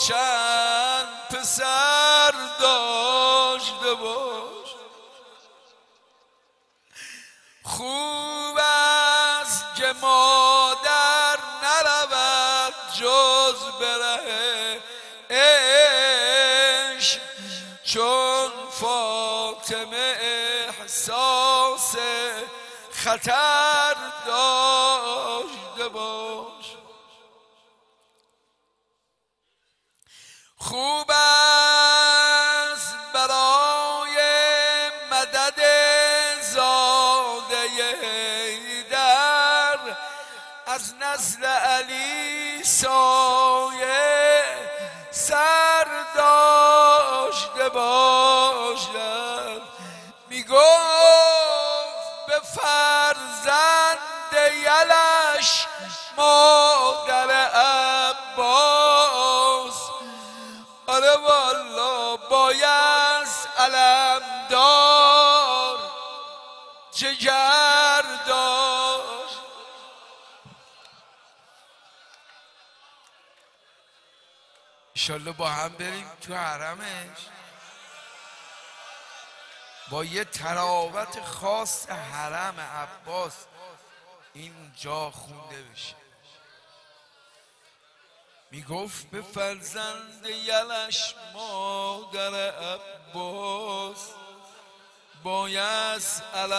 چند پسر داشته باش. خوب است که مادر نرود جز بره عشق، چون فاطمه احساس خطر داشته باش. خوب است برای مدد زاده حیدر از نسل علی سایه سر داشته باشد. میگفت به فرزند یلش مادر عباس، آره والا بایست علمدار جگر داشت. انشالله با هم بریم تو حرمش با یه تراوت خاص حرم عباس اینجا خونده بشه. میگفت به فرزند یلش مادر عباس بایست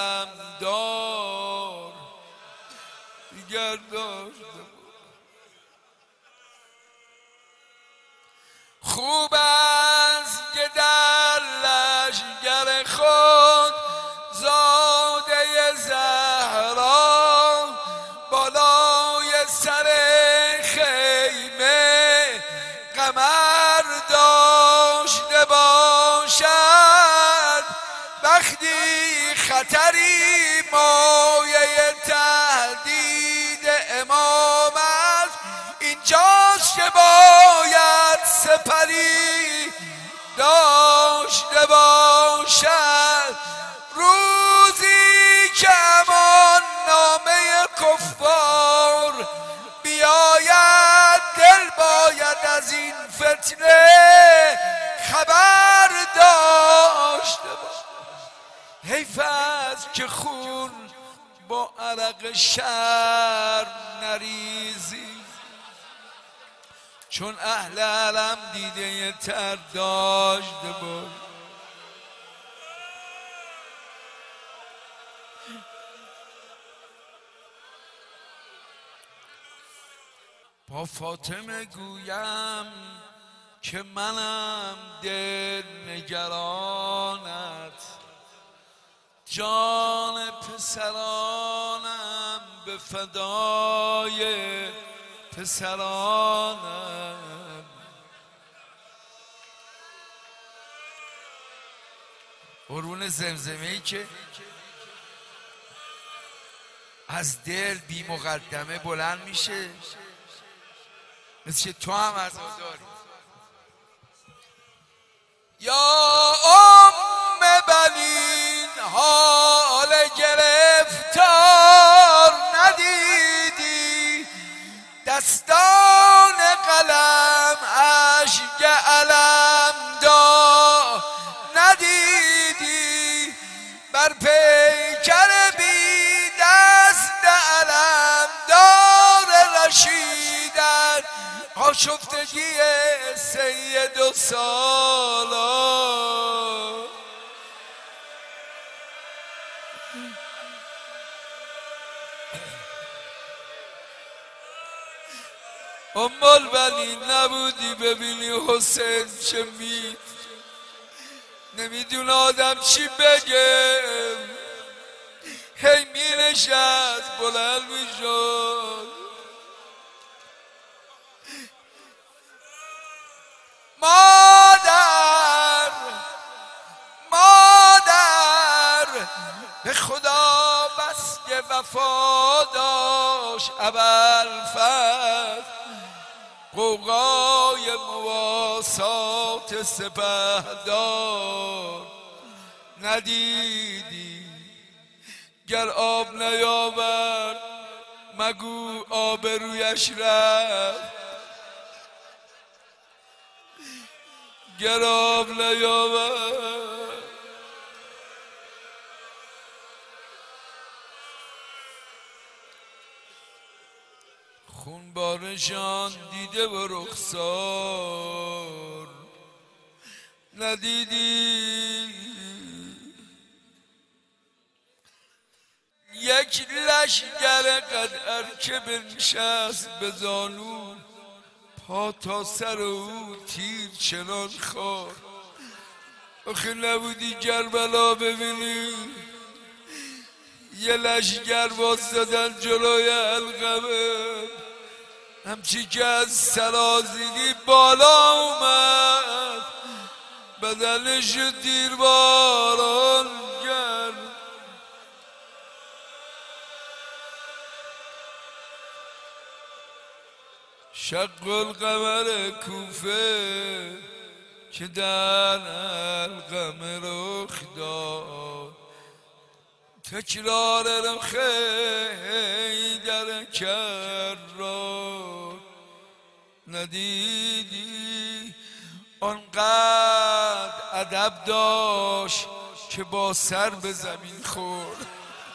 علمدار دیگر داشته. خوب است که در لشگر خود زاده زهرا بالای سر خیمه قمر داشته باشد. وقتی خطری مایه تهدید امامت اینجاست که باید سپری داشته باشد. روزی که امان نامه کفار بیاید دل باید از این فتنه خبر داشته باشد. حیف است که خون با عرق شرم نریزی، چون اهل علم دیده تر داشته باش. با فاطمه گویم که منم دل نگرانت، جان پسرانم به فدای پسرانم. قربون زمزمه‌ای که از دل بی مقدمه بلند میشه، مثل تو هم از داری. یا ام بنین حال گرفتار ندیدی، دستان قلم اشک علم دار ندیدی، بر پیکر بی دست علم دار رشیدن آشفتگی سید و سالار. ام البنین نبودی ببینی حسین چه نمیدون آدم چی بگه، هی می نشست بلند می شد. مادر به خدا بس که وفا داشت ابوالفضل، غوغای مواسات سپهدار ندیدی، گر آب نیاورد مگو آبرویش رفت. گراب نیاورد. خون بارشان دیده و رخسار ندیدی، یک لشگر قدر که بنشست به زانو، پا تا سر او تیر چنان خار. آخه نبودی کربلا ببینی یه لشگر واسدادن جلوی القمه، همچی که از سرازیری بالا اومد بدنشو دیر باران کرد. شق القمر کوفه که در القمر رخ داد، تکرار حیدر کرار ندیدی. آنقدر ادب داشت که با سر به زمین خورد.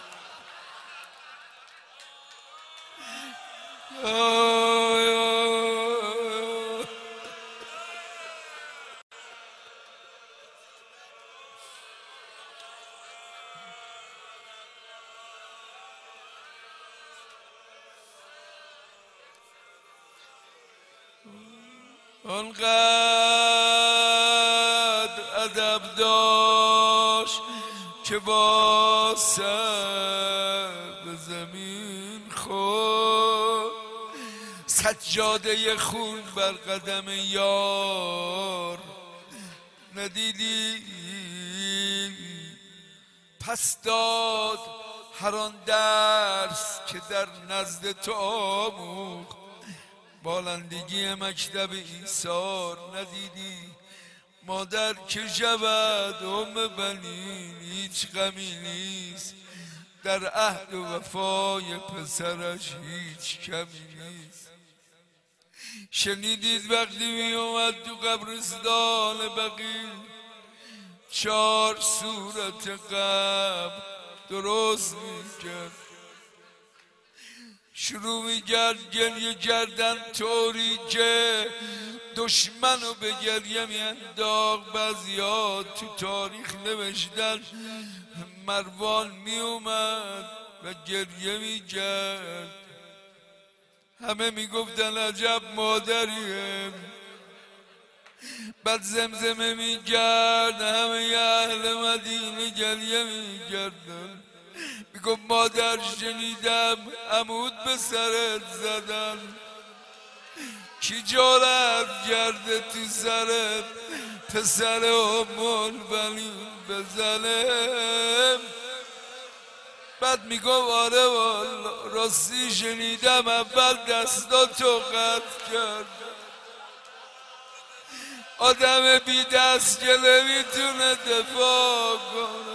آنقدر ادب داشت که با سر به زمین خورد. سجاده خون بر قدم یار ندیدی. پس داد هر آن درس که در نزد تو آموخت، بالندگی مکتب ایثار ندیدی. مادر که شود ام بنین هیچ غمی نیست، در عهد و وفای پسرش هیچ کمی نیست. شنیدید وقتی می اومد تو قبرستان بقیع، 4 صورت قبر درست میکرد، شروع میکرد گریه کردن طوری که دشمنو به گریه میانداخت. بعضیا تو تاریخ نوشتن مروان میومد و گریه میکرد، همه میگفتن عجب مادریه. بعد زمزمه میکرد، همه اهل مدینه گریه میکردن، میگفت مادر شنیدم عمود به سرت زدن، کی جرأت کرده تو سرت پسر الم‌البنین بزنه. بعد میگفت آره والا راستی شنیدم اول دستاتو قطع کرد، آدم بی دست که نمیتونه دفاع کنه.